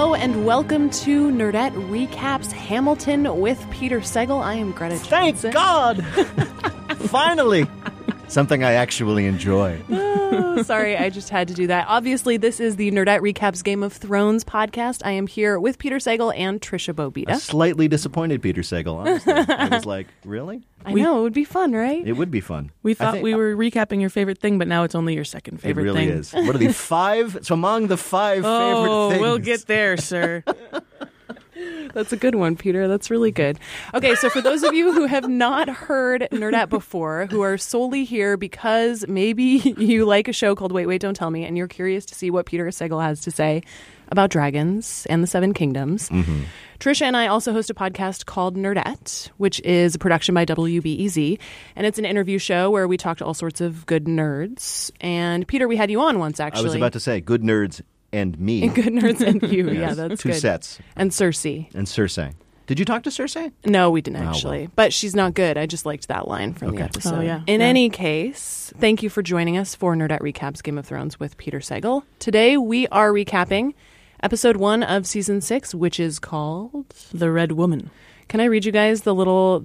Hello and welcome to Nerdette Recaps Hamilton with Peter Sagal. I am Greta Johnson. Thank God! Finally! Something I actually enjoy. Oh, sorry, I just had to do that. Obviously, this is the Nerdette Recaps Game of Thrones podcast. I am here with Peter Sagal and Trisha Bobita. A slightly disappointed Peter Sagal, honestly. I was like, really? I know, it would be fun, right? It would be fun. We thought we were recapping your favorite thing, but now it's only your second favorite thing. It really is. What are the five? It's among the five favorite things. We'll get there, sir. That's a good one, Peter. That's really good. Okay, so for those of you who have not heard Nerdette before, who are solely here because maybe you like a show called Wait, Wait, Don't Tell Me, and you're curious to see what Peter Sagal has to say about dragons and the Seven Kingdoms, Trisha and I also host a podcast called Nerdette, which is a production by WBEZ, and it's an interview show where we talk to all sorts of good nerds. And Peter, we had you on once, actually. I was about to say, good nerds and me. And good nerds and you. Yes. Yeah, that's Two good. sets. And Cersei. And Cersei. Did you talk to Cersei? No, we didn't actually. well. But she's not good. I just liked that line from the episode. Oh, yeah. In Yeah. any case, thank you for joining us for Nerdette Recaps Game of Thrones with Peter Sagal. Today, we are recapping episode 1 of season 6, which is called The Red Woman. Can I read you guys the little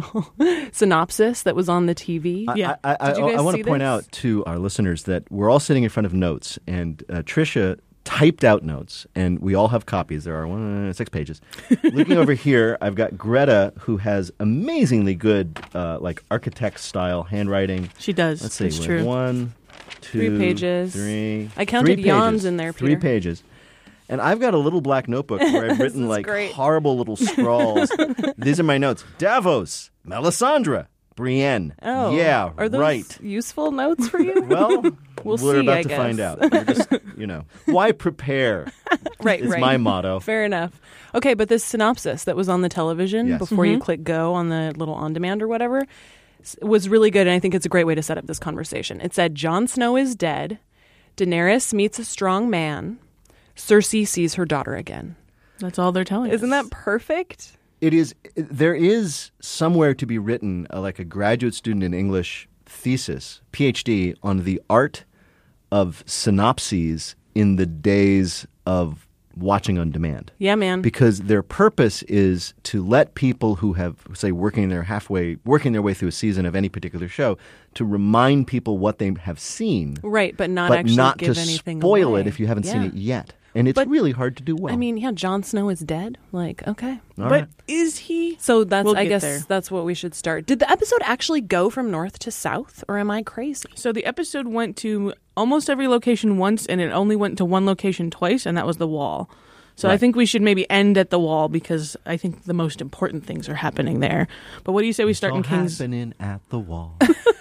synopsis that was on the TV? Yeah. Did you guys I want see to point this? out to our listeners that we're all sitting in front of notes, and Trisha typed out notes, and we all have copies. There are 6 pages. Looking over here, I've got Greta, who has amazingly good, architect-style handwriting. She does. Let's see. It's we true. have 1, 2, 3 pages. 3. I counted 3 yawns pages. in there, 3 Peter. pages. And I've got a little black notebook where I've written is great. horrible little scrawls. These are my notes. Davos, Melisandre, Brienne. Oh, Yeah, are those right. useful notes for you? Well, We'll we're see, about I to guess. find out. We're just, why prepare right, is right. my motto. Fair enough. Okay, but this synopsis that was on the television Yes. before you click go on the little on-demand or whatever was really good, and I think it's a great way to set up this conversation. It said, Jon Snow is dead. Daenerys meets a strong man. Cersei sees her daughter again. That's all they're telling us. Isn't that perfect? It is. There is somewhere to be written, like a graduate student in English thesis, PhD, on the art of synopses in the days of watching on demand. Yeah, man. Because their purpose is to let people who have, say, working their way through a season of any particular show, to remind people what they have seen, Right, but not but actually not give to anything spoil away. it if you haven't seen Yeah. it yet. And it's But- really hard to do well. I mean, yeah, Jon Snow is dead. Like, okay. All But right. is he? So that's, We'll I get guess there. that's what we should start. Did the episode actually go from north to south, or am I crazy? So the episode went to almost every location once, and it only went to one location twice, and that was the Wall. So I Right. think we should maybe end at the Wall because I think the most important things are happening there. But what do you say we start in It's all King's? happening at the Wall.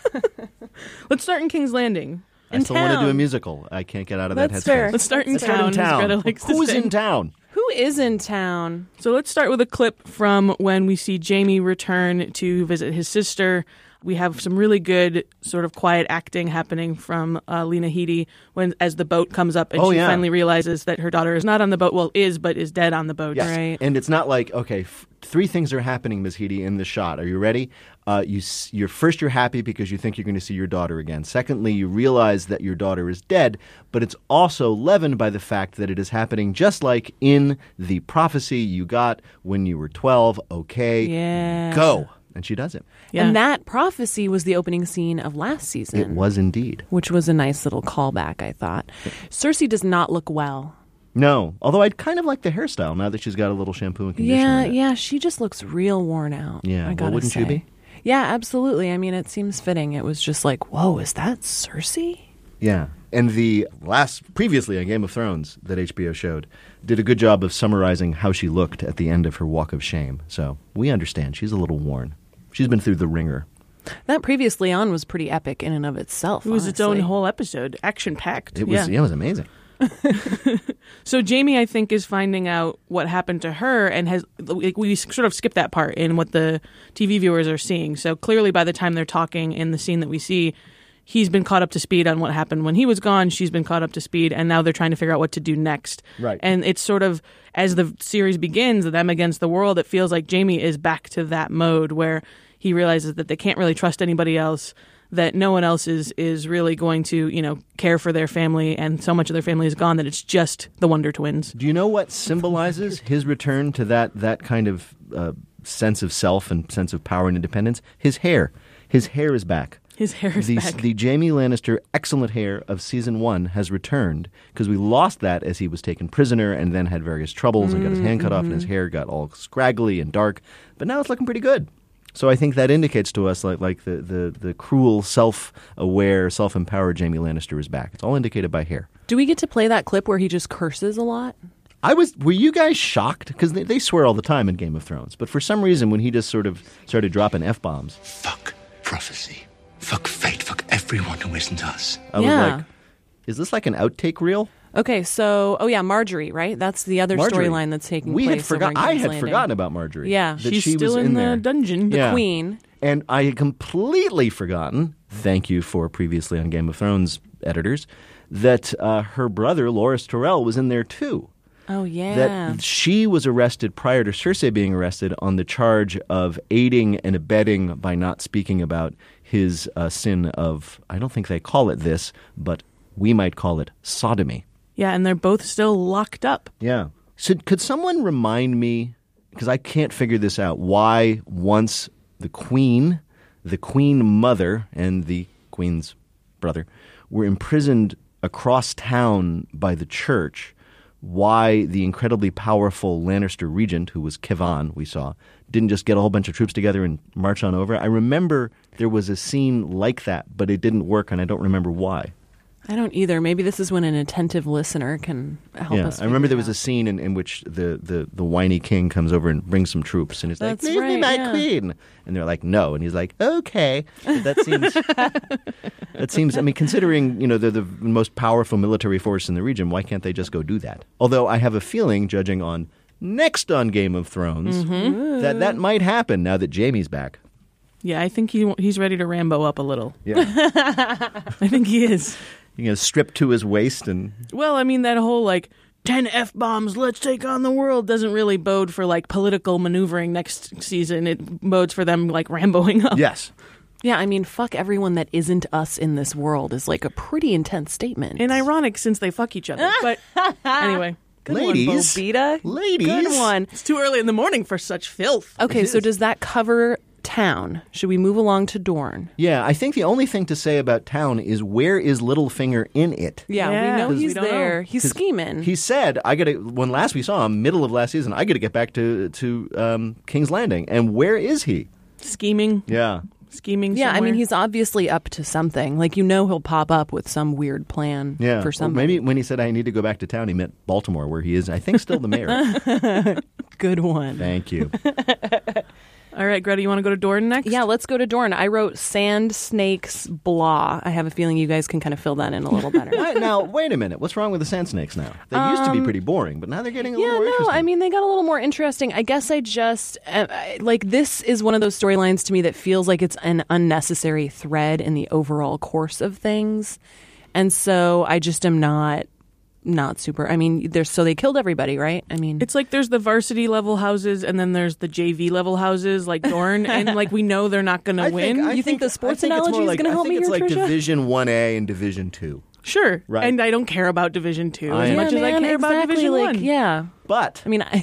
Let's start in King's Landing. I still want to do a town. musical. I can't get out of that That's headspace. fair. Let's start in Let's start town. in town. As Greta likes to Who's say. in town? Who is in town? So let's start with a clip from when we see Jaime return to visit his sister. We have some really good sort of quiet acting happening from Lena Headey as the boat comes up and Oh, she yeah. finally realizes that her daughter is not on the boat. Well, but is dead on the boat. Yes. Right. And it's not like, okay, 3 things are happening, Ms. Headey, in the shot. Are you ready? You're happy because you think you're going to see your daughter again. Secondly, you realize that your daughter is dead, but it's also leavened by the fact that it is happening just like in the prophecy you got when you were 12. Okay, Yeah. go. And she does it. Yeah. And that prophecy was the opening scene of last season. It was indeed. Which was a nice little callback, I thought. Cersei does not look well. No, although I'd kind of like the hairstyle now that she's got a little shampoo and conditioner Yeah, in it. yeah, she just looks real worn out. Yeah, I well, gotta wouldn't you say. be? Yeah, absolutely. I mean, it seems fitting. It was just like, whoa, is that Cersei? Yeah. And the previously on Game of Thrones that HBO showed, did a good job of summarizing how she looked at the end of her walk of shame. So we understand. She's a little worn. She's been through the ringer. That previously on was pretty epic in and of itself. It was its own honestly. whole episode, action-packed. It was, Yeah. it was amazing. So Jaime, I think, is finding out what happened to her and we sort of skip that part in what the TV viewers are seeing. So clearly by the time they're talking in the scene that we see, he's been caught up to speed on what happened when he was gone. She's been caught up to speed, and now they're trying to figure out what to do next. Right. And it's sort of, as the series begins, them against the world, it feels like Jaime is back to that mode where he realizes that they can't really trust anybody else, that no one else is really going to, care for their family, and so much of their family is gone that it's just the Wonder Twins. Do you know what symbolizes his return to that kind of sense of self and sense of power and independence? His hair. His hair is back. His hair is back. The Jaime Lannister excellent hair of season 1 has returned, because we lost that as he was taken prisoner and then had various troubles and got his hand cut off and his hair got all scraggly and dark. But now it's looking pretty good. So I think that indicates to us like the cruel, self-aware, self-empowered Jaime Lannister is back. It's all indicated by hair. Do we get to play that clip where he just curses a lot? Were you guys shocked? Because they swear all the time in Game of Thrones. But for some reason, when he just sort of started dropping F-bombs. Fuck prophecy. Fuck fate. Fuck everyone who isn't us. I was like, is this like an outtake reel? Okay, so, Marjorie, right? That's the other storyline that's taking place. I had forgotten about Marjorie. Yeah. that She's she still was in there. the dungeon. The queen. And I had completely forgotten, thank you for previously on Game of Thrones editors, that her brother, Loras Tyrell, was in there too. Oh, yeah. That she was arrested prior to Cersei being arrested on the charge of aiding and abetting by not speaking about his sin of, I don't think they call it this, but we might call it sodomy. Yeah, and they're both still locked up. Yeah. So could someone remind me, because I can't figure this out, why once the queen mother, and the queen's brother were imprisoned across town by the church, why the incredibly powerful Lannister regent, who was Kevan, we saw, didn't just get a whole bunch of troops together and march on over. I remember there was a scene like that, but it didn't work, and I don't remember why. I don't either. Maybe this is when an attentive listener can help us. I remember there was a scene in which the whiny king comes over and brings some troops, and he's like, "Leave me my queen," and they're like, "No," and he's like, "Okay." That seems. I mean, considering they're the most powerful military force in the region, why can't they just go do that? Although I have a feeling, judging on next on Game of Thrones, that might happen now that Jaime's back. Yeah, I think he's ready to Rambo up a little. Yeah, I think he is. Stripped to his waist and... Well, I mean, that whole, 10 F-bombs, let's take on the world doesn't really bode for, political maneuvering next season. It bodes for them, Ramboing up. Yes. Yeah, I mean, fuck everyone that isn't us in this world is, a pretty intense statement. And ironic since they fuck each other. But anyway. Good ladies, one, Bobita. Ladies. Good one. It's too early in the morning for such filth. Okay, so does that cover town? Should we move along to Dorne? Yeah, I think the only thing to say about town is where is Littlefinger in it? Yeah, Yeah, we know 'cause he's we don't there. know. He's scheming. He said, when last we saw him, middle of last season, I got to get back to King's Landing. And where is he? Scheming. Yeah. Scheming Yeah, I somewhere. mean, he's obviously up to something. He'll pop up with some weird plan for Well, something. maybe when he said, I need to go back to town, he meant Baltimore, where he is, I think, still the mayor. Good one. Thank you. All right, Greta, you want to go to Dorne next? Yeah, let's go to Dorne. I wrote sand snakes blah. I have a feeling you guys can kind of fill that in a little better. Now, wait a minute. What's wrong with the sand snakes now? They used to be pretty boring, but now they're getting a little more interesting. I mean, they got a little more interesting. I guess I just, this is one of those storylines to me that feels like it's an unnecessary thread in the overall course of things. And so I just am not super. I mean, they killed everybody, right? I mean, It's like there's the varsity level houses and then there's the JV level houses like Dorne, and we know they're not going to win. You think the sports analogy is gonna help me I think here, it's like Tricia? Division 1A and Division 2. Sure. Right. And I don't care about Division 2 I as am. much as I care about Division 1. Yeah. But I mean,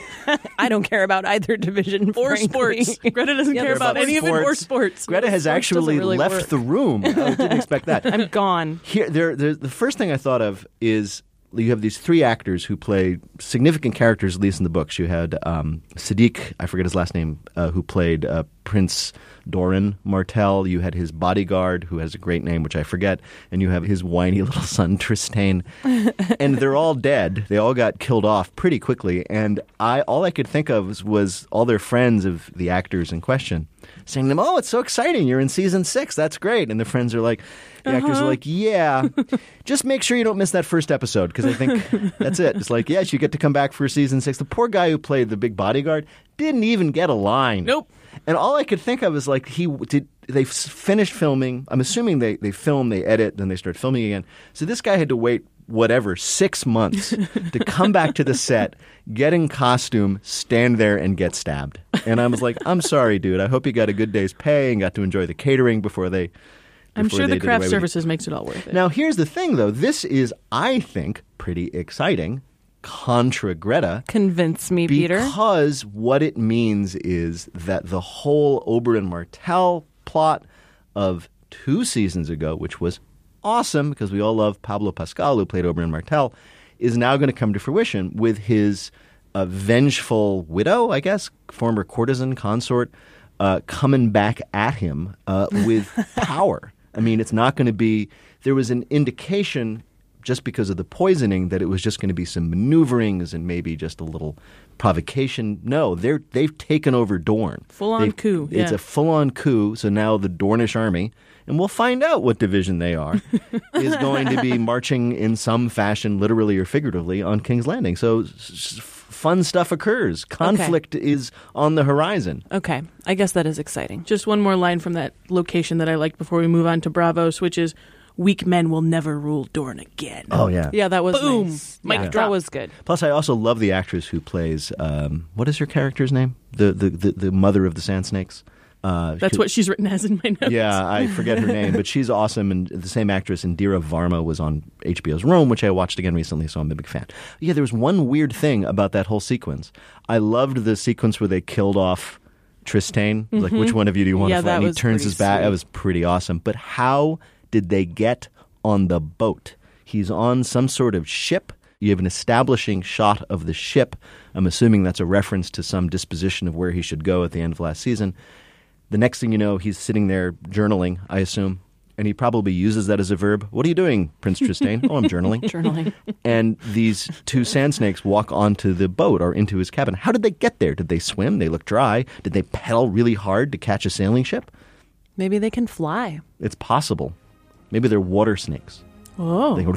I don't care about either division Or frankly. sports. Greta doesn't Yeah, care but about any of it or sports. sports. Greta has Sports actually doesn't really left work. the room. I didn't expect that. I'm gone. Here, the first thing I thought of is you have these three actors who play significant characters, at least in the books. You had Sadiq, I forget his last name, who played Prince Doran Martell. You had his bodyguard, who has a great name, which I forget. And you have his whiny little son, Tristane. And they're all dead. They all got killed off pretty quickly. And all I could think of was all their friends of the actors in question saying to them, "Oh, it's so exciting. You're in season 6. That's great." And the friends are like, the actors are like, "Yeah, just make sure you don't miss that first episode because I think that's it." It's like, yes, you get to come back for season 6. The poor guy who played the big bodyguard didn't even get a line. Nope. And all I could think of is they finished filming. I'm assuming they film, they edit, then they start filming again. So this guy had to wait 6 months to come back to the set, get in costume, stand there, and get stabbed. And I was like, I'm sorry, dude. I hope you got a good day's pay and got to enjoy the catering before they I'm before sure they the did craft away with services makes it all worth it. Now, here's the thing, though. This is, I think, pretty exciting. Contra Greta. Convince me, Peter. Because what it means is that the whole Oberyn Martell plot of 2 seasons ago, which was awesome because we all love Pablo Pascal, who played Oberyn Martell, is now going to come to fruition with his vengeful widow, I guess, former courtesan consort, coming back at him with power. I mean, it's not going to be – there was an indication – just because of the poisoning, that it was just going to be some maneuverings and maybe just a little provocation. No, they've taken over Dorne. Full-on coup. It's yeah. a full-on coup. So now the Dornish army, and we'll find out what division they are, is going to be marching in some fashion, literally or figuratively, on King's Landing. So fun stuff occurs. Conflict is on the horizon. Okay. I guess that is exciting. Just one more line from that location that I liked before we move on to Bravos, which is, weak men will never rule Dorne again. Oh, yeah. Yeah, that was Boom. nice. Mic Yeah, drop. that was good. Plus, I also love the actress who plays, what is her character's name? The mother of the Sand Snakes. That's what she's written as in my notes. Yeah, I forget her name, but she's awesome. And the same actress, Indira Varma, was on HBO's Rome, which I watched again recently, so I'm a big fan. Yeah, there was one weird thing about that whole sequence. I loved the sequence where they killed off Trystane. Like, which one of you do you want Yeah, to fight? that And he was turns pretty his back. sweet. That was pretty awesome. But how did they get on the boat? He's on some sort of ship. You have an establishing shot of the ship. I'm assuming that's a reference to some disposition of where he should go at the end of last season. The next thing you know, he's sitting there journaling, I assume, and he probably uses that as a verb. What are you doing, Prince Trystane? Oh, I'm journaling. Journaling. And these 2 sand snakes walk onto the boat or into his cabin. How did they get there? Did they swim? They look dry. Did they pedal really hard to catch a sailing ship? Maybe they can fly. It's possible. Maybe they're water snakes. Oh. They go,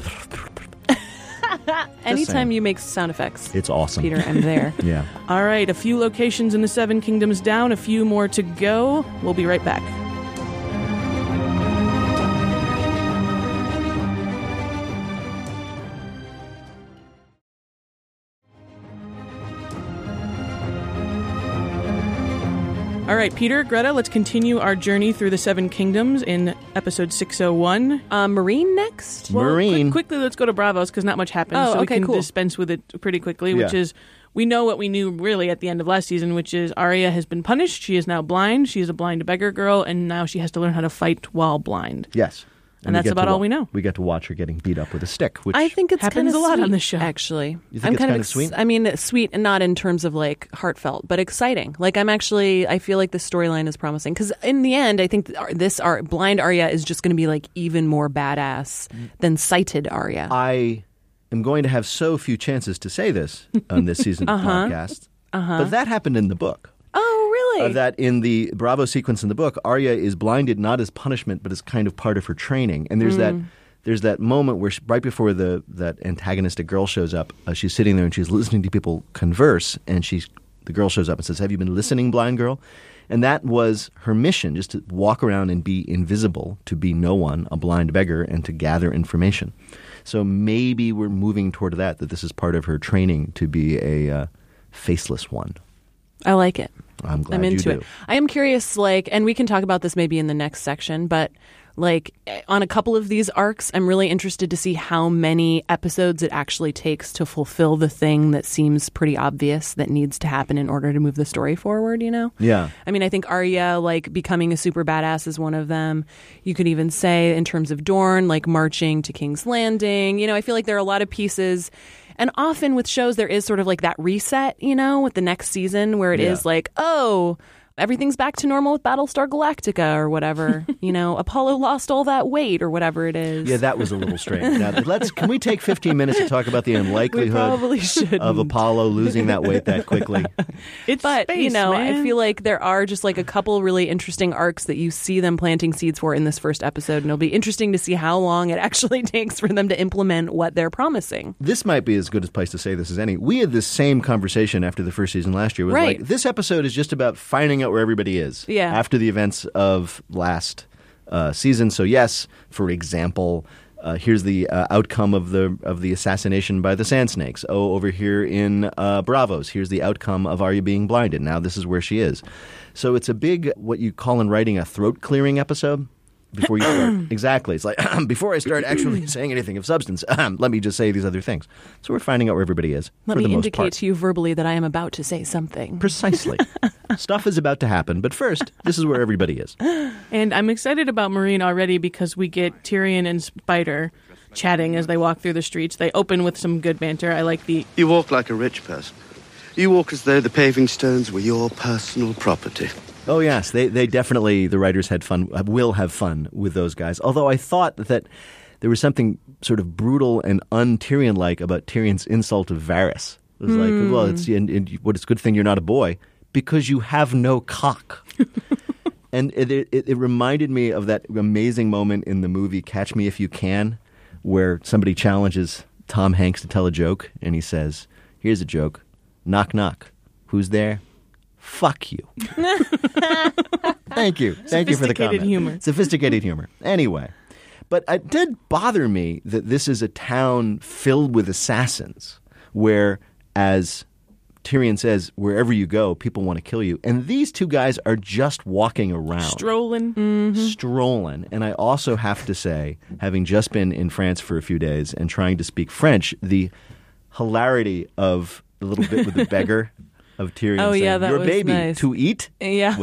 Anytime saying. you make sound effects, it's awesome. Peter, I'm there. Yeah. All right, a few locations in the Seven Kingdoms down, a few more to go. We'll be right back. All right, Peter, Greta, let's continue our journey through the Seven Kingdoms in episode 601. Marine next? Marine. Quickly, let's go to Bravos because not much happens. Oh, so we okay, can cool. dispense with it pretty quickly, which Yeah. is we know what we knew really at the end of last season, which is Arya has been punished. She is now blind. She is a blind beggar girl, and now she has to learn how to fight while blind. Yes. And we that's get about to all we know. We get to watch her getting beat up with a stick, which I think it's happens kinda a lot on sweet, this show. Actually, You think I'm it's kind kinda of sweet? I mean, sweet, and not in terms of like heartfelt, but exciting. Like I feel like the storyline is promising because in the end, I think this blind Arya is just going to be like even more badass than sighted Arya. I am going to have so few chances to say this on this season of podcast, but that happened in the book. Oh, really? That in the Bravo sequence in the book, Arya is blinded not as punishment, but as kind of part of her training. And there's that moment where right before that antagonistic girl shows up, she's sitting there and she's listening to people converse, and the girl shows up and says, "Have you been listening, blind girl?" And that was her mission, just to walk around and be invisible, to be no one, a blind beggar, and to gather information. So maybe we're moving toward that this is part of her training to be a faceless one. I like it. I'm glad I'm into you it. do. I am curious, and we can talk about this maybe in the next section, but on a couple of these arcs, I'm really interested to see how many episodes it actually takes to fulfill the thing that seems pretty obvious that needs to happen in order to move the story forward, you know? Yeah. I mean, I think Arya, becoming a super badass is one of them. You could even say in terms of Dorne, marching to King's Landing. You know, I feel like there are a lot of pieces. And often with shows, there is sort of that reset, with the next season where it is everything's back to normal with Battlestar Galactica or whatever. Apollo lost all that weight or whatever it is. Yeah, that was a little strange. Now, can we take 15 minutes to talk about the unlikelihood probably shouldn't. of Apollo losing that weight that quickly? But, space, I man. feel like there are just a couple really interesting arcs that you see them planting seeds for in this first episode. And it'll be interesting to see how long it actually takes for them to implement what they're promising. This might be as good a place to say this as any. We had this same conversation after the first season last year. It was Right. this episode is just about finding out where everybody is after the events of last season. So yes, for example, here's the outcome of the assassination by the Sand Snakes. Oh, over here in Bravos, here's the outcome of Arya being blinded. Now this is where she is. So it's a big, what you call in writing, a throat-clearing episode. before you start. Exactly. It's like, before I start actually saying anything of substance, let me just say these other things. So we're finding out where everybody is. Let for me the most indicate part. to you verbally that I am about to say something. Precisely. Stuff is about to happen. But first, this is where everybody is. And I'm excited about Marine already because we get Tyrion and Spider chatting as they walk through the streets. They open with some good banter. I like the... You walk like a rich person. You walk as though the paving stones were your personal property. Oh, yes. They definitely, the writers had fun, will have fun with those guys. Although I thought that there was something sort of brutal and un-Tyrion-like about Tyrion's insult of Varys. It was like, well, it's a good thing you're not a boy because you have no cock. And it reminded me of that amazing moment in the movie Catch Me If You Can, where somebody challenges Tom Hanks to tell a joke, and he says, here's a joke. Knock, knock. Who's there? Fuck you. Thank you. Thank you for the comment. Sophisticated humor. Sophisticated humor. Anyway. But it did bother me that this is a town filled with assassins where, as Tyrion says, wherever you go, people want to kill you. And these two guys are just walking around. Strolling. Strolling. And I also have to say, having just been in France for a few days and trying to speak French, the hilarity of the little bit with the beggar of Tyrion saying, that your was baby nice. to eat Yeah.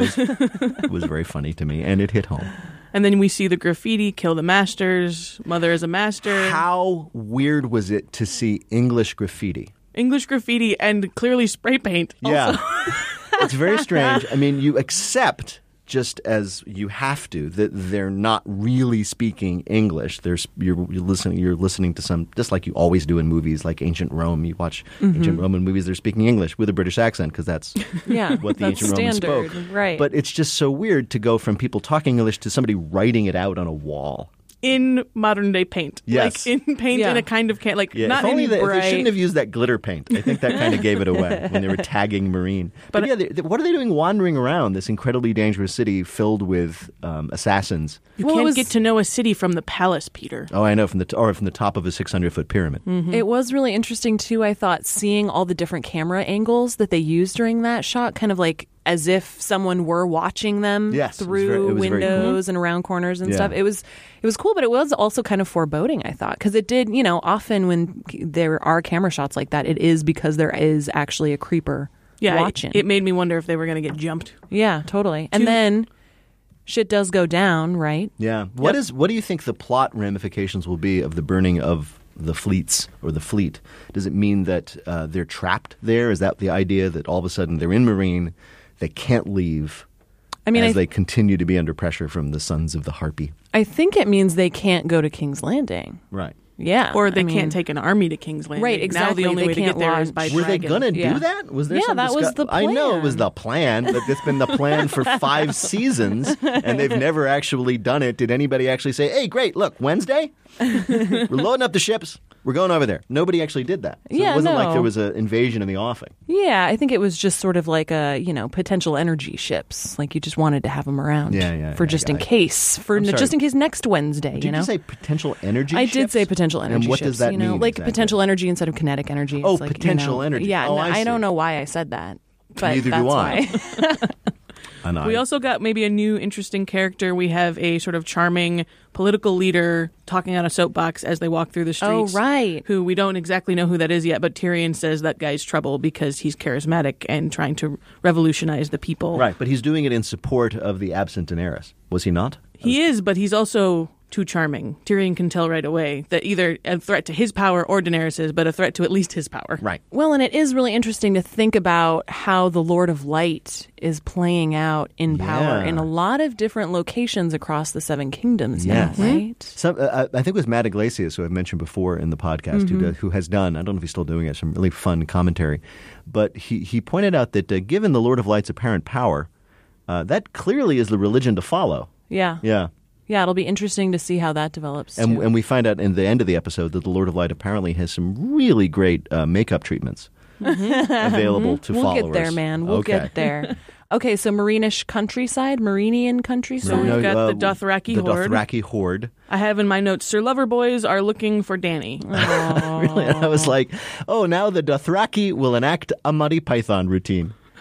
was very funny to me, and it hit home. And then we see the graffiti, kill the masters, mother is a master. How weird was it to see English graffiti? English graffiti and clearly spray paint. Yeah. It's very strange. I mean, you accept, just as you have to, that they're not really speaking English. You're listening to some, just like you always do in movies like Ancient Rome. You watch Ancient Roman movies, they're speaking English with a British accent because that's what the that's ancient Romans standard, spoke. right. But it's just so weird to go from people talking English to somebody writing it out on a wall. In modern day paint. Yes. Like in paint Yeah. in a kind of can, like Yeah, not if only in they bright. shouldn't have used that glitter paint. I think that kind of gave it away when they were tagging Marine. But yeah, what are they doing wandering around this incredibly dangerous city filled with assassins? You Well, it can't was- get to know a city from the palace, Peter. Oh, I know, from the top of a 600-foot pyramid. It was really interesting, too, I thought, seeing all the different camera angles that they used during that shot, kind of like as if someone were watching them Yes, it was through very- it was very cool. windows and around corners and Yeah. stuff. It was cool, but it was also kind of foreboding, I thought, because it did, often when there are camera shots like that, it is because there is actually a creeper Yeah, watching. it made me wonder if they were going to get jumped. Yeah, totally. And then shit does go down, right? Yeah. What do you think the plot ramifications will be of the burning of the fleets or the fleet? Does it mean that they're trapped there? Is that the idea that all of a sudden they're in Marine, they can't leave as they continue to be under pressure from the Sons of the Harpy? I think it means they can't go to King's Landing. Right. Yeah. Or they I mean, can't take an army to King's Landing. Right, Now exactly. the only They way to get can't there is by launch. Were they dragon. going to Yeah. do that? Was there Yeah, some that was the I know it was plan. the plan, but it's been the plan for 5 seasons, and they've never actually done it. Did anybody actually say, hey, great, look, Wednesday, we're loading up the ships. We're going over there. Nobody actually did that. So Yeah, it wasn't like no. there was an invasion in the offing. Yeah, I think it was just sort of like potential energy ships. Like you just wanted to have them around. For just in case. I'm sorry. Just in case next Wednesday, Did you say potential energy I ships? did say potential energy And what ships. does that mean? Like exactly? potential energy instead of kinetic energy. Oh, It's like, potential energy. Yeah, Oh, no, I I don't see. know why I said that. But Neither that's do I. why. And We also got maybe a new interesting character. We have a sort of charming political leader talking on a soapbox as they walk through the Oh, streets. right. Who we don't exactly know who that is yet, but Tyrion says that guy's trouble because he's charismatic and trying to revolutionize the people. Right, but he's doing it in support of the absent Daenerys. Was he not? He is, but he's also too charming. Tyrion can tell right away that either a threat to his power or Daenerys's, but a threat to at least his power. Right. Well, and it is really interesting to think about how the Lord of Light is playing out in power Yeah. in a lot of different locations across the Seven Kingdoms Yes. now, right? Some, I think it was Matt Iglesias, who I've mentioned before in the podcast, who has done, I don't know if he's still doing it, some really fun commentary. But he pointed out that given the Lord of Light's apparent power, that clearly is the religion to follow. Yeah. Yeah. Yeah, it'll be interesting to see how that develops. And, too. and we find out in the end of the episode that the Lord of Light apparently has some really great makeup treatments available to we'll followers. get there, man. We'll Okay. get there. Okay, so Marinish countryside, Marinian countryside. So we've got the Dothraki the horde. Dothraki horde. I have in my notes, Sir Loverboys are looking for Dany. Really? And I was like, oh, now the Dothraki will enact a Monty Python routine.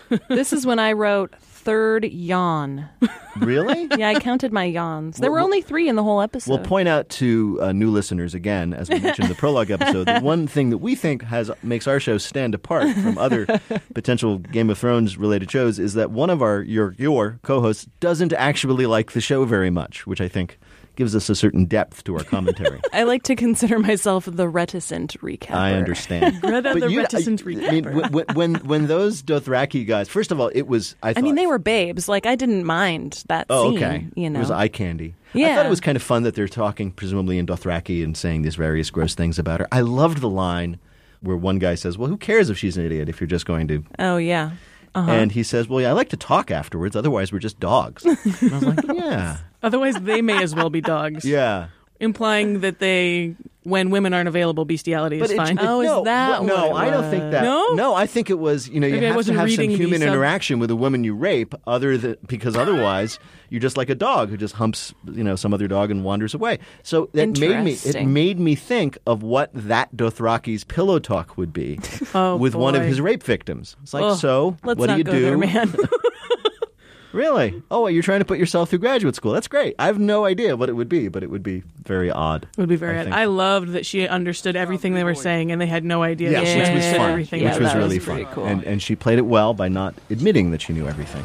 This is when I wrote third yawn. Really? Yeah, I counted my yawns. There were Well, only 3 in the whole episode. We'll point out to new listeners again, as we mentioned in the prologue episode, that one thing that we think makes our show stand apart from other potential Game of Thrones related shows is that one of your co-hosts doesn't actually like the show very much, which I think gives us a certain depth to our commentary. I like to consider myself the reticent recapper. I understand. Greta, the you- reticent I mean, recapper. when those Dothraki guys, first of all, it was. I mean, thought- they were babes. Like, I didn't mind that Oh, scene. okay. You know, It was eye candy. I Yeah. thought it was kind of fun that they're talking, presumably in Dothraki, and saying these various gross things about her. I loved the line where one guy says, "Well, who cares if she's an idiot if you're just going to?" Oh yeah. Uh-huh. And he says, "Well, yeah, I like to talk afterwards. Otherwise, we're just dogs." And I was like, "Yeah, Otherwise, they may as well be dogs. yeah." Implying that when women aren't available, bestiality is it- fine. Oh, is no, that no? what it I don't think that. No? I think it was. You Maybe I have to wasn't have some reading the human sub- interaction with a woman you rape, because otherwise you're just like a dog who just humps, some other dog and wanders away. So it Interesting. made me think of what that Dothraki's pillow talk would be Oh, with one of boy. his rape victims. It's like, Ugh. so Let's what do not you go do? there, man. Really? Oh, you're trying to put yourself through graduate school. That's great. I have no idea what it would be, but it would be very odd. It would be very. think. I loved that she understood everything they were saying, and they had no idea. Yes, that she which was understood fun. everything. Which Yeah, was that really was pretty fun. cool. And she played it well by not admitting that she knew everything.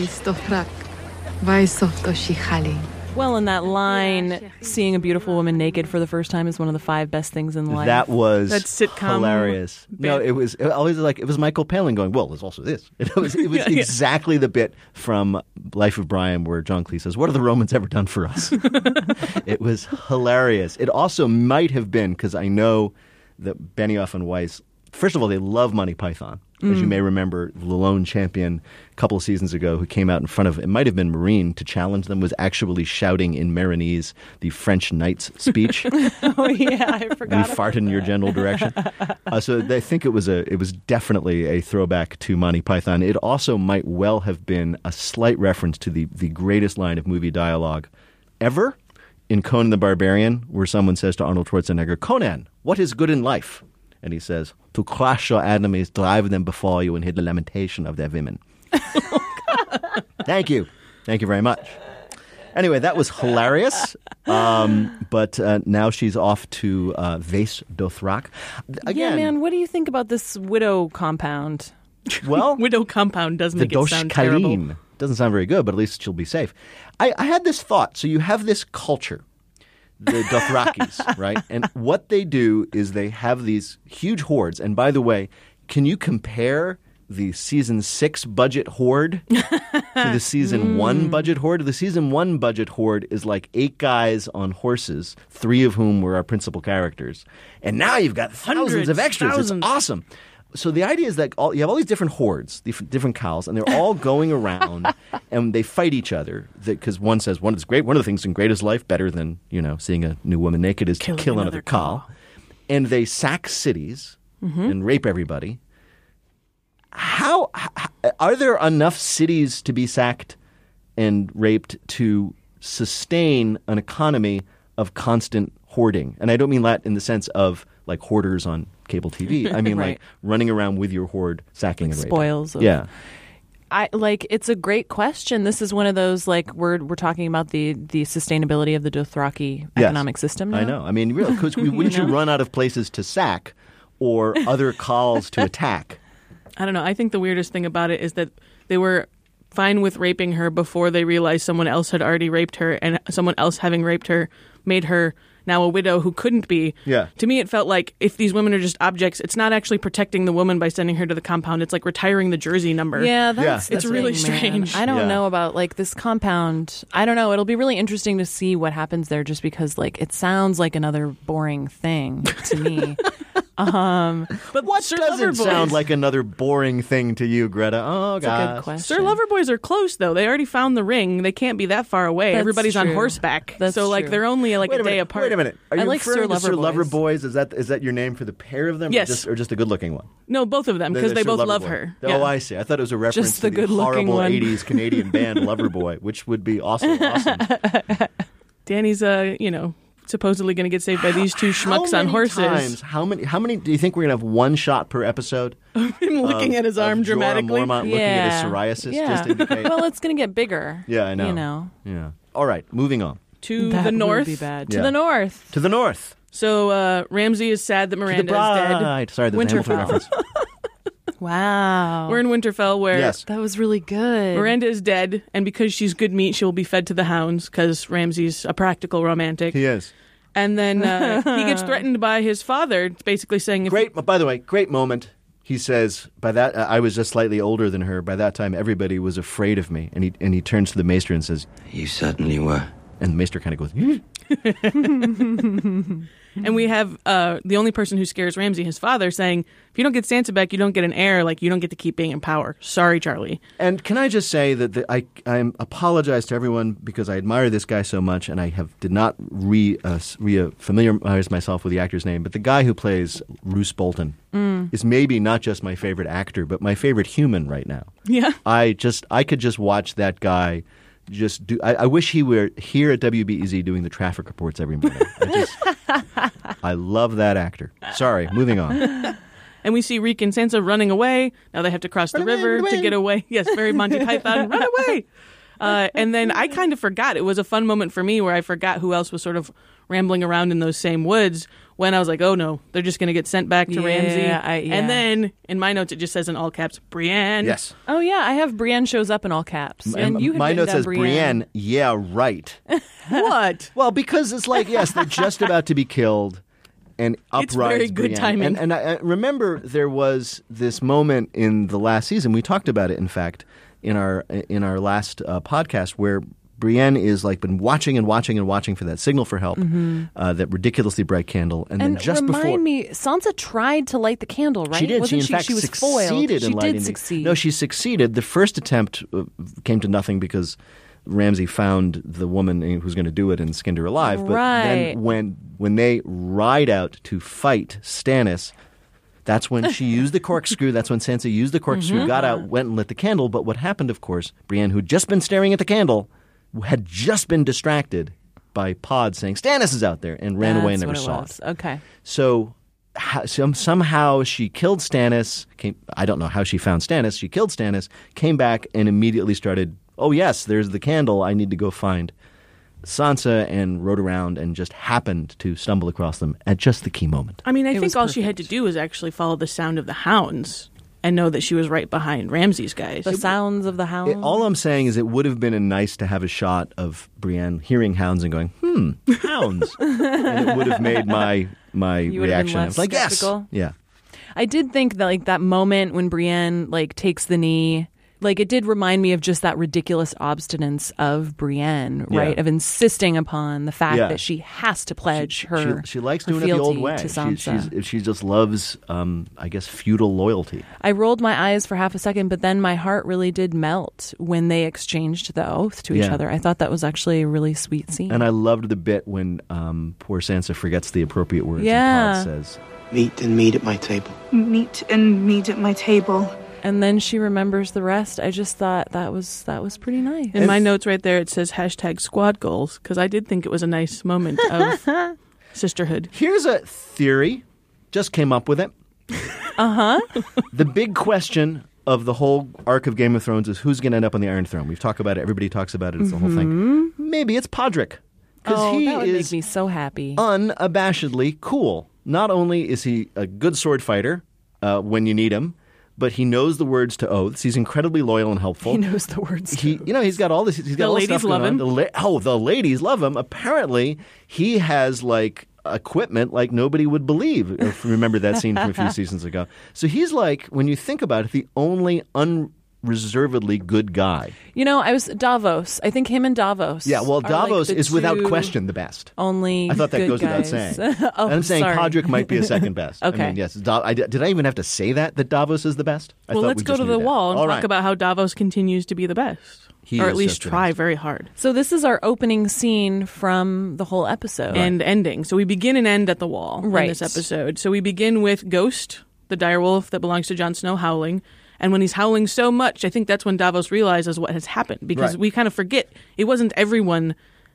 Well, and that line, seeing a beautiful woman naked for the first time is one of the 5 best things in life. That was That sitcom hilarious. No, bit. it was always like it was Michael Palin going, "Well, there's also this." It was exactly the bit from Life of Brian where John Cleese says, "What have the Romans ever done for us?" It was hilarious. It also might have been because I know that Benioff and Weiss, first of all, they love Monty Python. As you may remember, the lone champion a couple of seasons ago who came out in front of, it might have been Marine, to challenge them was actually shouting in Maronese the French knight's speech. Oh yeah, I We forgot. fart in your general direction. So they think it was definitely a throwback to Monty Python. It also might well have been a slight reference to the greatest line of movie dialogue ever in Conan the Barbarian, where someone says to Arnold Schwarzenegger, "Conan, what is good in life?" And he says, "To crush your enemies, drive them before you, and hear the lamentation of their women." Thank you. Thank you very much. Anyway, that was hilarious. But now she's off to Vaes Dothrak. Again, Yeah, man, what do you think about this widow compound? well, Widow compound does the make it sound terrible. Doshkalim doesn't sound very good, but at least she'll be safe. I had this thought. So you have this culture, the Dothrakis, right? And what they do is they have these huge hordes. And by the way, can you compare the season 6 budget horde to the season 1 budget horde? The season 1 budget horde is like 8 guys on horses, 3 of whom were our principal characters. And now you've got thousands Hundreds, of extras. thousands. It's awesome. So the idea is that you have all these different hordes, different cows, and they're all going around and they fight each other. Because one says one of the things in greatest life, better than seeing a new woman naked, is to Killing kill another another cow. And they sack cities and rape everybody. How are there enough cities to be sacked and raped to sustain an economy of constant hoarding? And I don't mean that in the sense of like hoarders on cable TV. I mean Right. like running around with your hoard, sacking and raping. Spoils of- Yeah. It's a great question. This is one of those we're talking about the sustainability of the Dothraki Yes. economic system now. I know. I mean, really, because wouldn't you run out of places to sack or other calls to attack? I don't know. I think the weirdest thing about it is that they were fine with raping her before they realized someone else had already raped her, and someone else having raped her made her now a widow who couldn't be. Yeah. To me, it felt like if these women are just objects, it's not actually protecting the woman by sending her to the compound. It's like retiring the jersey number. Yeah, that's the It's really thing, man. strange. I don't Yeah. know about this compound. I don't know. It'll be really interesting to see what happens there, just because it sounds like another boring thing to me. But What Sir doesn't Loverboys, sound like another boring thing to you, Greta? Oh, It's a God. good question. Sir Loverboys are close though. They already found the ring. They can't be that far away. That's Everybody's on true. horseback. That's so true. they're only a day apart. Wait a minute. Are you I like referring Sir to Sir Loverboys. Loverboys? Is that your name for the pair of them? Yes. Or just a good looking one? No, both of them because They're they both Sir love Loverboy. her. Oh, Yeah. I see. I thought it was a reference Just to the the good-looking horrible one. 80s Canadian band Loverboy, which would be also awesome. Danny's supposedly going to get saved by these two schmucks on horses. How many do you think we're going to have one shot per episode? Him looking at his arm Jorah dramatically. Mormont looking at his psoriasis just to indicate. Well, it's going to get bigger. Yeah, I know. You know. Yeah. All right, moving on. To That the would north. be bad. Yeah. To the north. To the north. So Ramsay is sad that To the Miranda is dead. bride. Sorry, there's a Hamilton reference. Wow. We're in Winterfell where Yes. That was really good. Miranda is dead, and because she's good meat, she will be fed to the hounds because Ramsay's a practical romantic. He is. And then he gets threatened by his father, basically saying, Great. By the way, great moment. He says, by that, I was just slightly older than her. By that time, everybody was afraid of me. And he turns to the maester and says, You certainly were. and the maester kind of goes, And we have the only person who scares Ramsay, his father, saying, if you don't get Sansa back, you don't get an heir. Like, you don't get to keep being in power. Sorry, Charlie. And can I just say that I apologize to everyone because I admire this guy so much, and I did not familiarize myself with the actor's name. But the guy who plays Roose Bolton is maybe not just my favorite actor, but my favorite human right now. Yeah. I could just watch that guy just do. I wish he were here at WBEZ doing the traffic reports every morning. I love that actor. Sorry, moving on. And we see Reek and Sansa running away. Now they have to cross the river to get away. Yes, very Monty Python. Run away! And then I kind of forgot. It was a fun moment for me where I forgot who else was sort of rambling around in those same woods when I was like, oh no, they're just going to get sent back to Ramsay. And then in my notes it just says in all caps, Brienne. Yes. Oh, yeah. I have Brienne shows up in all caps. And you had my written note down says Brienne. Yeah, right. What? Well, because it's like, yes, they're just about to be killed, and up It's very rides good Brienne. timing. And I remember there was this moment in the last season. We talked about it, in fact, in our last podcast, where Brienne is like been watching and watching and watching for that signal for help, that ridiculously bright candle, and then just remind before. me, Sansa tried to light the candle, right? She did. Wasn't she in fact she was succeeded foiled. in She lighting. did succeed. No, she succeeded. The first attempt came to nothing because Ramsay found the woman who's going to do it and skinned her alive. But Right. then when they ride out to fight Stannis, that's when she used the corkscrew. That's when Sansa used the corkscrew, got out, went and lit the candle. But what happened, of course, Brienne, who'd just been staring at the candle, had just been distracted by Pod saying Stannis is out there and ran away and never That's what saw it it. was. Okay. So somehow she killed Stannis. I don't know how she found Stannis. She killed Stannis, came back, and immediately started, oh, yes, there's the candle. I need to go find Sansa, and rode around and just happened to stumble across them at just the key moment. I mean, I It think was all she had to do was actually follow the sound of the hounds and know that she was right behind Ramsay's guys. The sounds of the hounds. All I'm saying is it would have been nice to have a shot of Brienne hearing hounds and going, hounds. And it would have made my You would have been reaction. I less was like, skeptical? yes. Yeah. I did think that like that moment when Brienne like takes the knee, like it did remind me of just that ridiculous obstinance of Brienne, right? Yeah. Of insisting upon the fact Yeah. that she has to pledge her. She likes her doing it the old fealty way. to Sansa. She just loves, I guess, feudal loyalty. I rolled my eyes for half a second, but then my heart really did melt when they exchanged the oath to each Yeah. other. I thought that was actually a really sweet scene. And I loved the bit when poor Sansa forgets the appropriate words. Yeah. And Pod says, Meat and mead at my table. Meat and mead at my table. And then she remembers the rest. I just thought that was pretty nice. In my notes right there, it says #squad goals because I did think it was a nice moment of sisterhood. here's a theory. Just came up with it. The big question of the whole arc of Game of Thrones is who's going to end up on the Iron Throne. We've talked about it. Everybody talks about it. It's the whole thing. Maybe it's Podrick. Because Oh, he that would is make me so happy. unabashedly cool. Not only is he a good sword fighter when you need him, but he knows the words to oaths. He's incredibly loyal and helpful. He knows the words. He's got all this. He's got The all this ladies stuff going love on. The ladies love him. Apparently, he has like equipment like nobody would believe. If you remember that scene from a few seasons ago. So he's like, when you think about it, the only unreservedly good guy. You know, I was Davos. I think him and Davos. Yeah, well, are, like, Davos the is without two question the best. Only. I thought that good goes without guys. saying. Oh, and I'm saying sorry. Podrick might be a second best. Okay. I mean, yes. Did I even have to say that Davos is the best? I Well, thought let's we go just to knew the that. wall and All talk right. about how Davos continues to be the best. He Or at is least just the try best. very hard. So this is our opening scene from the whole episode. And ending. So we begin and end at the wall in Right. this episode. So we begin with Ghost, the direwolf that belongs to Jon Snow, howling. And when he's howling so much, I think that's when Davos realizes what has happened. Because Right. we kind of forget it wasn't everyone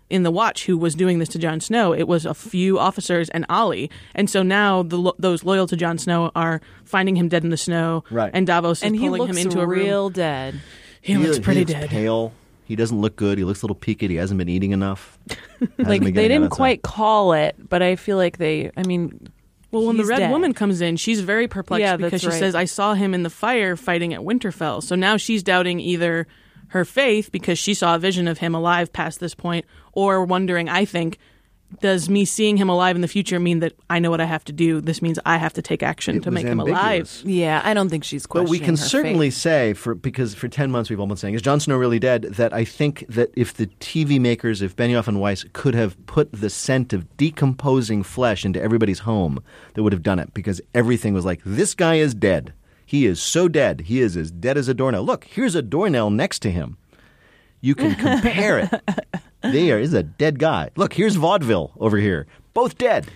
in the Watch who was doing this to Jon Snow. It was a few officers and Ollie. And so now those loyal to Jon Snow are finding him dead in the snow. Right. And Davos And is he pulling looks him into a room. real dead. He looks pretty looks dead. pale. He doesn't look good. He looks a little peaked. He hasn't been eating enough. Like, they didn't quite call it, but I feel like well, Well, when the he's Red dead. Woman comes in, she's very perplexed Yeah, because that's she right. says, I saw him in the fire fighting at Winterfell. So now she's doubting either her faith because she saw a vision of him alive past this point, or wondering, I think, does me seeing him alive in the future mean that I know what I have to do? This means I have to take action to make him alive. Yeah, I don't think she's questioning But we can her certainly faith. say, because for 10 months we've all been saying, is Jon Snow really dead? That I think that if the TV makers, if Benioff and Weiss could have put the scent of decomposing flesh into everybody's home, they would have done it, because everything was like, this guy is dead. He is so dead. He is as dead as a doornail. Look, here's a doornail next to him. You can compare it. There is a dead guy. Look, here's vaudeville over here. Both dead.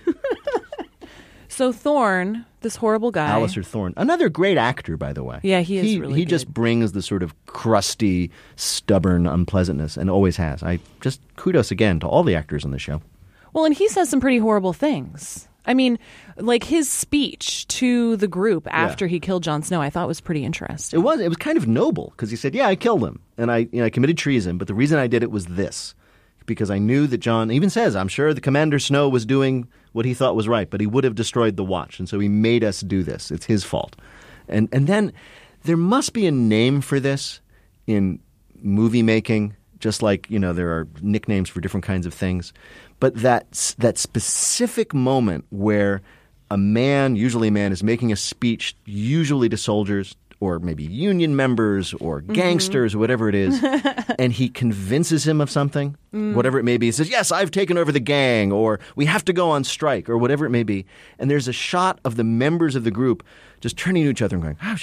So Thorne, this horrible guy. Alistair Thorne. Another great actor, by the way. Yeah, he is really He good. just brings the sort of crusty, stubborn unpleasantness, and always has. I just kudos again to all the actors on the show. Well, and he says some pretty horrible things. I mean, like his speech to the group after he killed Jon Snow, I thought was pretty interesting. It was kind of noble, because he said, yeah, I killed him, and I committed treason, but the reason I did it was this. Because I knew that Jon even says, I'm sure the Commander Snow was doing what he thought was right, but he would have destroyed the Watch. And so he made us do this. It's his fault. And then there must be a name for this in movie making, just like, there are nicknames for different kinds of things. But that specific moment where a man, usually a man, is making a speech, usually to soldiers, or maybe union members or gangsters or whatever it is, and he convinces him of something, whatever it may be. He says, yes, I've taken over the gang, or we have to go on strike, or whatever it may be. And there's a shot of the members of the group just turning to each other and going, and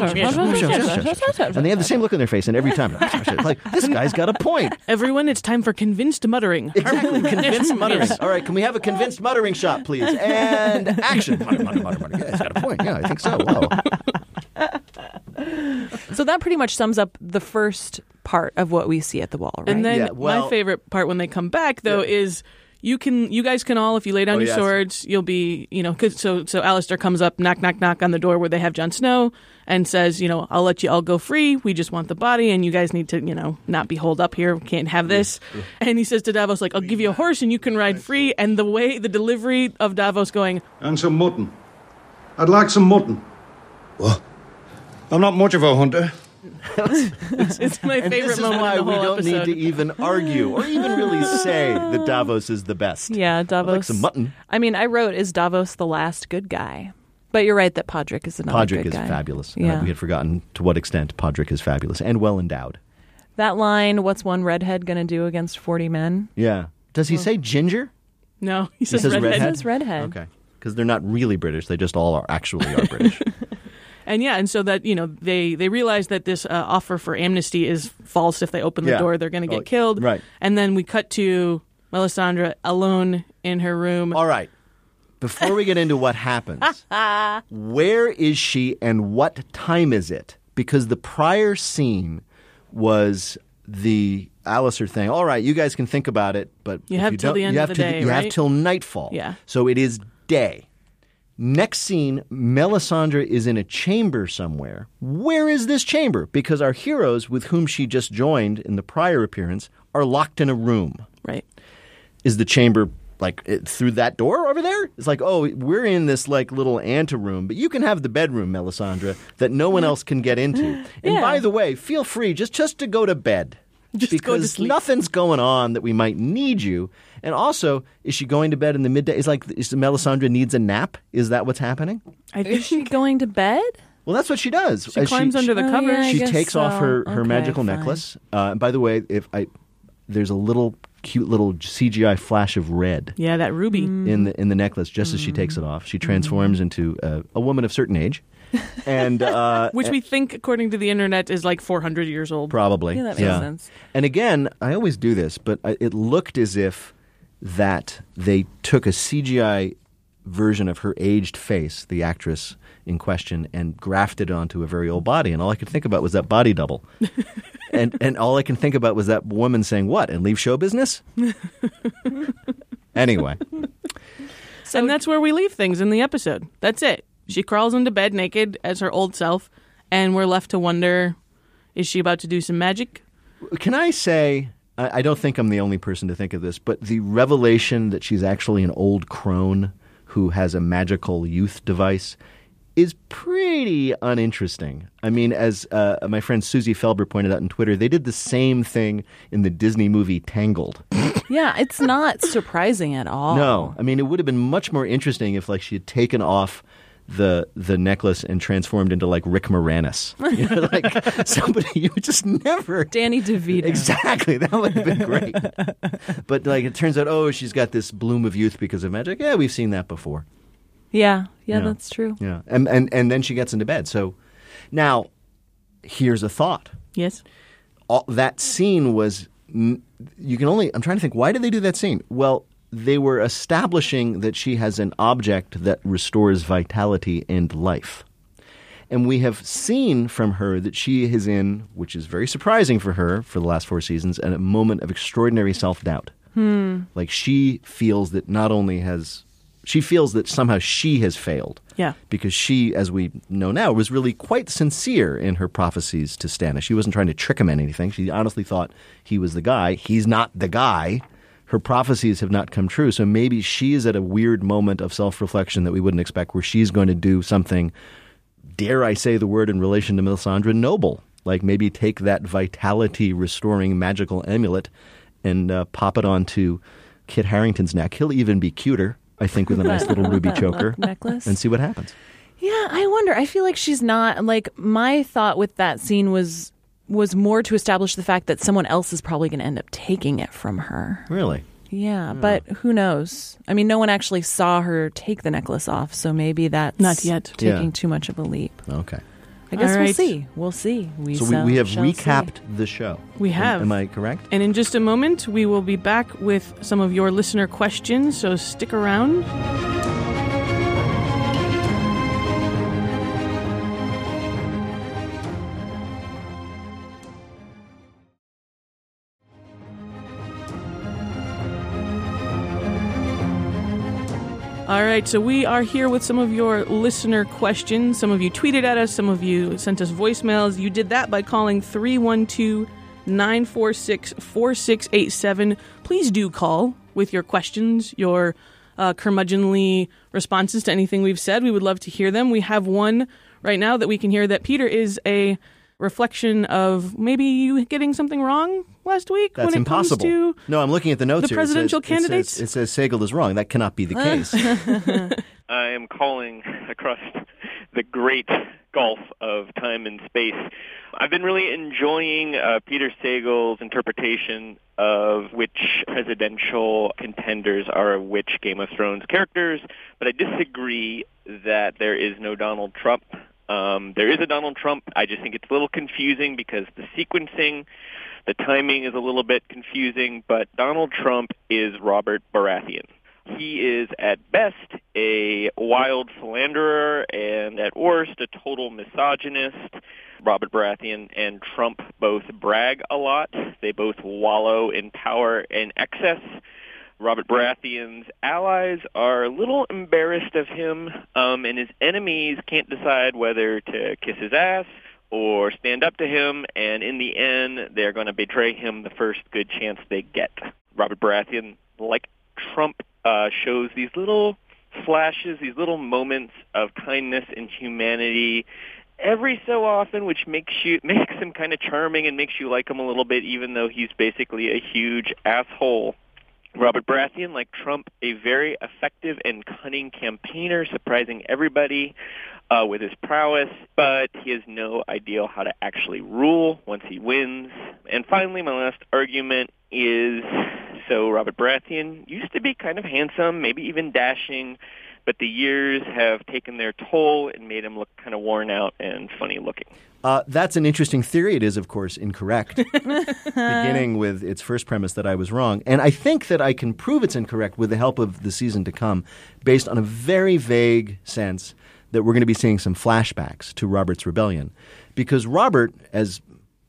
they have the same look on their face, and every time, like, this guy's got a point. Everyone, it's time for convinced muttering. Exactly, convinced muttering. All right, can we have a convinced muttering shot, please? And action. Mutter. Yeah, he's got a point. Yeah, I think so. Whoa. So that pretty much sums up the first part of what we see at the wall, right? And then Yeah, well- my favorite part when they come back, though, is you guys can all, if you lay down your yes. swords, you'll be, 'cause so Alistair comes up, knock, knock, knock on the door where they have Jon Snow and says, I'll let you all go free. We just want the body, and you guys need to, not be holed up here. We can't have this. And he says to Davos, like, I'll give you a horse and you can ride free. And the delivery of Davos going, And some mutton. I'd like some mutton. What? I'm not much of a hunter. it's my And favorite this is moment why in the we whole don't episode. need to even argue or even really say that Davos is the best. Yeah, Davos. I'd like some mutton. I mean, I wrote, is Davos the last good guy? But you're right that Podrick is another Podrick good is guy. fabulous. Yeah. We had forgotten to what extent Podrick is fabulous and well endowed. That line, what's one redhead going to do against 40 men? Yeah. Does he say ginger? No, he says says redhead. redhead? It says redhead. Okay. Because they're not really British. They just all actually are British. And so that, they realize that this offer for amnesty is false. If they open the Yeah. door, they're going to Oh, get killed. right. And then we cut to Melisandre alone in her room. All right. Before we get into what happens, where is she and what time is it? Because the prior scene was the Alistair thing. All right, you guys can think about it, but You if have you till don't- the end you of have the to- day, You have right? till nightfall. Yeah. So it is day. Next scene, Melisandre is in a chamber somewhere. Where is this chamber? Because our heroes, with whom she just joined in the prior appearance, are locked in a room. Right. Is the chamber through that door over there? It's like, oh, we're in this like little anteroom, but you can have the bedroom, Melisandre, that no one else can get into. And Yeah. by the way, feel free just to go to bed. Just go to because sleep. nothing's going on that we might need you. And also, is she going to bed in the midday? Is Melisandre needs a nap? Is that what's happening? I Is think she going to bed? Well, that's what she does. she climbs under the Oh, covers. yeah, I She guess takes off so. her Okay, magical fine. necklace. And by the way, there's a little cute little CGI flash of red Yeah, that ruby. in the necklace just as she takes it off. She transforms into a woman of certain age, and Which we think, according to the internet, is like 400 years old. probably Yeah, that makes sense. And again, I always do this, but it looked as if that they took a CGI version of her aged face, the actress in question, and grafted it onto a very old body. And all I could think about was that body double. and all I can think about was that woman saying, "What? And leave show business?" Anyway. And that's where we leave things in the episode. That's it. She crawls into bed naked as her old self, and we're left to wonder, is she about to do some magic? Can I say, I don't think I'm the only person to think of this, but the revelation that she's actually an old crone who has a magical youth device is pretty uninteresting. I mean, as my friend Susie Felber pointed out on Twitter, they did the same thing in the Disney movie Tangled. Yeah, it's not surprising at all. No. I mean, it would have been much more interesting if, like, she had taken off the necklace and transformed into, like, Rick Moranis. You know, like somebody you would just never... Danny DeVito. Exactly. That would have been great. But, like, it turns out, oh, she's got this bloom of youth because of magic. Yeah, we've seen that before. Yeah, that's true. Yeah. And then she gets into bed. So now, here's a thought. Yes. That scene was... You can only... I'm trying to think, why did they do that scene? Well, they were establishing that she has an object that restores vitality and life. And we have seen from her that she is in, which is very surprising for her for the last 4 seasons, a moment of extraordinary self-doubt. Like she feels that not only has... She feels that somehow she has failed. Yeah. Because she, as we know now, was really quite sincere in her prophecies to Stannis. She wasn't trying to trick him in anything. She honestly thought he was the guy. He's not the guy. Her prophecies have not come true. So maybe she is at a weird moment of self-reflection that we wouldn't expect, where she's going to do something, dare I say the word in relation to Melisandre, noble. Like maybe take that vitality-restoring magical amulet and pop it onto Kit Harington's neck. He'll even be cuter, I think, with a nice little ruby choker necklace, and see what happens. Yeah, I wonder. I feel like she's not, like, my thought with that scene was more to establish the fact that someone else is probably going to end up taking it from her. Really? Yeah, but who knows? I mean, no one actually saw her take the necklace off, so maybe that's not yet taking too much of a leap. Okay. I guess All right. we'll see. We'll see. We have recapped the show. We have. Am I correct? And in just a moment, we will be back with some of your listener questions, so stick around. All right, so we are here with some of your listener questions. Some of you tweeted at us, some of you sent us voicemails. You did that by calling 312-946-4687. Please do call with your questions, your curmudgeonly responses to anything we've said. We would love to hear them. We have one right now that we can hear that Peter is a reflection of maybe you getting something wrong last week. That's when it impossible. Comes to no, I'm looking at the notes the here. Presidential candidates. It says Sagal is wrong. That cannot be the case. I am calling across the great gulf of time and space. I've been really enjoying Peter Sagal's interpretation of which presidential contenders are which Game of Thrones characters, but I disagree that there is no Donald Trump. There is a Donald Trump. I just think it's a little confusing because the sequencing, the timing is a little bit confusing, but Donald Trump is Robert Baratheon. He is at best a wild philanderer and at worst a total misogynist. Robert Baratheon and Trump both brag a lot. They both wallow in power and excess. Robert Baratheon's allies are a little embarrassed of him, and his enemies can't decide whether to kiss his ass or stand up to him, and in the end, they're going to betray him the first good chance they get. Robert Baratheon, like Trump, shows these little flashes, these little moments of kindness and humanity every so often, which makes him kind of charming and makes you like him a little bit, even though he's basically a huge asshole. Robert Baratheon, like Trump, a very effective and cunning campaigner, surprising everybody with his prowess, but he has no idea how to actually rule once he wins. And finally, my last argument is, so Robert Baratheon used to be kind of handsome, maybe even dashing, but the years have taken their toll and made him look kind of worn out and funny looking. That's an interesting theory. It is, of course, incorrect, beginning with its first premise that I was wrong. And I think that I can prove it's incorrect with the help of the season to come, based on a very vague sense that we're going to be seeing some flashbacks to Robert's rebellion. Because Robert, as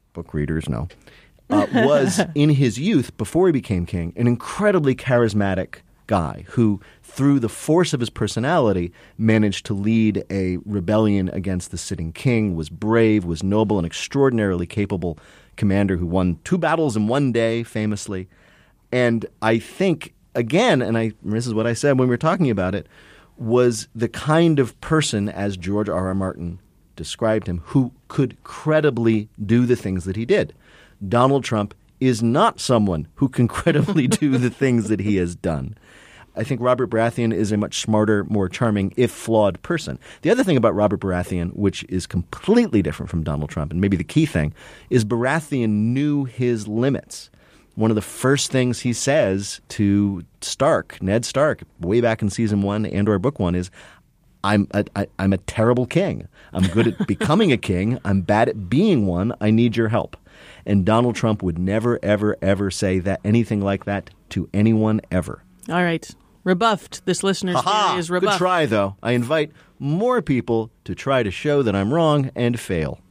book readers know, was in his youth, before he became king, an incredibly charismatic guy who, through the force of his personality, managed to lead a rebellion against the sitting king, was brave, was noble, an extraordinarily capable commander who won 2 battles in one day, famously. And I think, again, and this is what I said when we were talking about it, was the kind of person, as George R.R. Martin described him, who could credibly do the things that he did. Donald Trump is not someone who can credibly do the things that he has done. I think Robert Baratheon is a much smarter, more charming, if flawed person. The other thing about Robert Baratheon, which is completely different from Donald Trump, and maybe the key thing, is Baratheon knew his limits. One of the first things he says to Ned Stark, way back in season 1 and/or book 1, is, I'm a terrible king. I'm good at becoming a king. I'm bad at being one. I need your help. And Donald Trump would never, ever, ever say that anything like that to anyone ever. All right. Rebuffed. This listener's theory is rebuffed. Good try, though. I invite more people to try to show that I'm wrong and fail.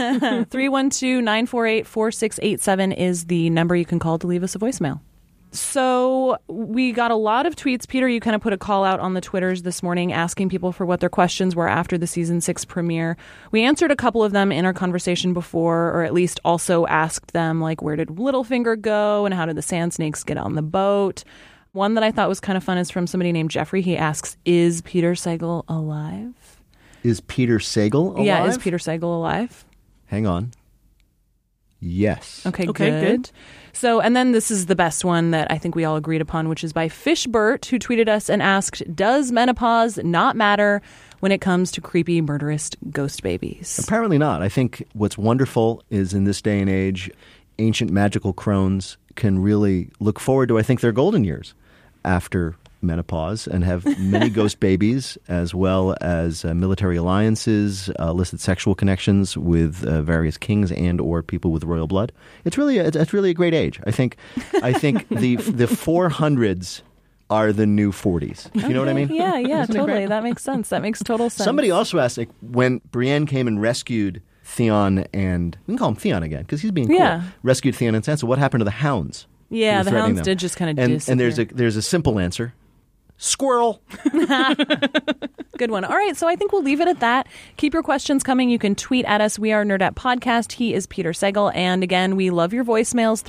312-948-4687 is the number you can call to leave us a voicemail. So we got a lot of tweets. Peter, you kind of put a call out on the Twitters this morning asking people for what their questions were after the season 6 premiere. We answered a couple of them in our conversation before, or at least also asked them, like, where did Littlefinger go and how did the Sand Snakes get on the boat? One that I thought was kind of fun is from somebody named Jeffrey. He asks, is Peter Sagal alive? Is Peter Sagal alive? Yeah, is Peter Sagal alive? Hang on. Yes. Okay, good. So, and then this is the best one that I think we all agreed upon, which is by Fishbert, who tweeted us and asked, does menopause not matter when it comes to creepy, murderous ghost babies? Apparently not. I think what's wonderful is in this day and age, ancient magical crones can really look forward to, I think, their golden years after menopause and have many ghost babies, as well as military alliances, illicit sexual connections with various kings and or people with royal blood. It's really a great age. I think the 400s are the new 40s. You know what I mean? Yeah, totally. That makes sense. That makes total sense. Somebody also asked, like, when Brienne came and rescued Theon, and we can call him Theon again because he's being cool. Rescued Theon and Sansa. What happened to the hounds? Yeah, the hounds did just kind of disappear. And there's a simple answer. Squirrel. Good one. All right, so I think we'll leave it at that. Keep your questions coming. You can tweet at us. We are Nerdette Podcast. He is Peter Sagal. And again, we love your voicemails,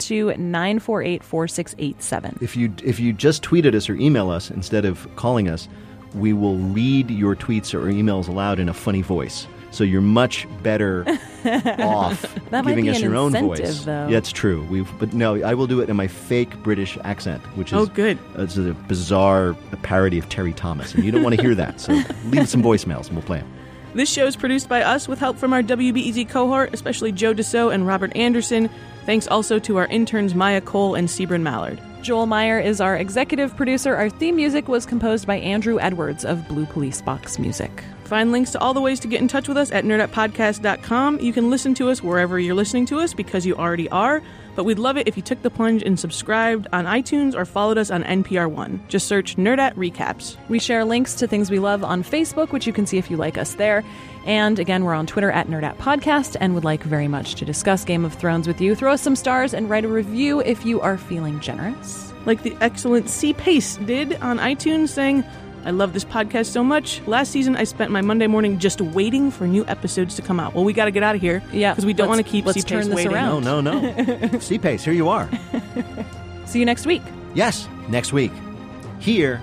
312-948-4687. If you just tweet at us or email us instead of calling us, we will read your tweets or emails aloud in a funny voice. So you're much better off giving us your own voice. Though. Yeah, it's true. But no, I will do it in my fake British accent, which is good. It's a bizarre parody of Terry Thomas, and you don't want to hear that. So leave some voicemails, and we'll play them. This show is produced by us with help from our WBEZ cohort, especially Joe Dassault and Robert Anderson. Thanks also to our interns Maya Cole and Sebrin Mallard. Joel Meyer is our executive producer. Our theme music was composed by Andrew Edwards of Blue Police Box Music. Find links to all the ways to get in touch with us at nerdettepodcast.com. You can listen to us wherever you're listening to us because you already are, but we'd love it if you took the plunge and subscribed on iTunes or followed us on NPR One. Just search Nerdette Recaps. We share links to things we love on Facebook, which you can see if you like us there. And again, we're on Twitter at Nerdette Podcast and would like very much to discuss Game of Thrones with you. Throw us some stars and write a review if you are feeling generous. Like the excellent C. Pace did on iTunes, saying, I love this podcast so much. Last season, I spent my Monday morning just waiting for new episodes to come out. Well, we got to get out of here. Yeah. Because we don't want to keep let's C-Pace turn this waiting. around. No. C-Pace, here you are. See you next week. Yes, next week. Here.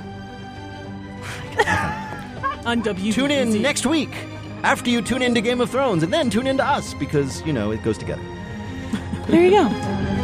On WBEZ. Tune in next week after you tune into Game of Thrones, and then tune into us because, it goes together. There you go.